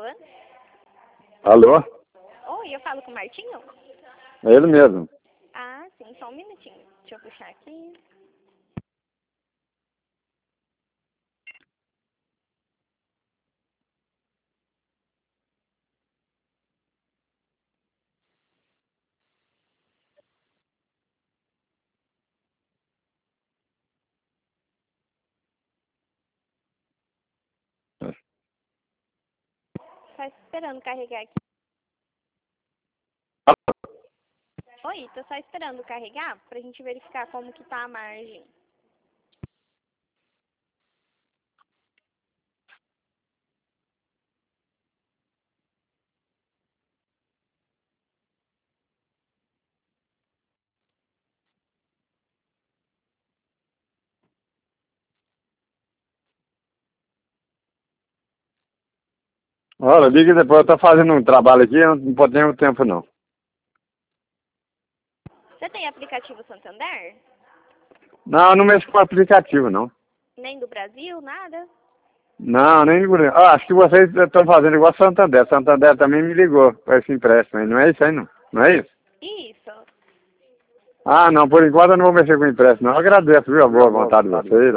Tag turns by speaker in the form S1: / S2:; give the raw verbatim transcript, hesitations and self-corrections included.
S1: Alô?
S2: Alô?
S1: Oi, eu falo com o Martinho?
S2: É ele mesmo.
S1: Ah, sim, só um minutinho. Deixa eu puxar aqui. Tá esperando carregar aqui. Oi, tô só esperando carregar pra gente verificar como que tá a margem.
S2: Olha, liga depois, eu tô fazendo um trabalho aqui, eu não pode ter tempo não.
S1: Você tem aplicativo Santander?
S2: Não, eu não mexo com aplicativo não.
S1: Nem do Brasil, nada?
S2: Não, nem ligo. Ah, acho que vocês estão fazendo igual a Santander. Santander também me ligou para esse empréstimo aí. Não é isso aí não? Não é isso?
S1: Isso.
S2: Ah, não, por enquanto eu não vou mexer com empréstimo não. Eu agradeço, viu, a boa vontade de vocês.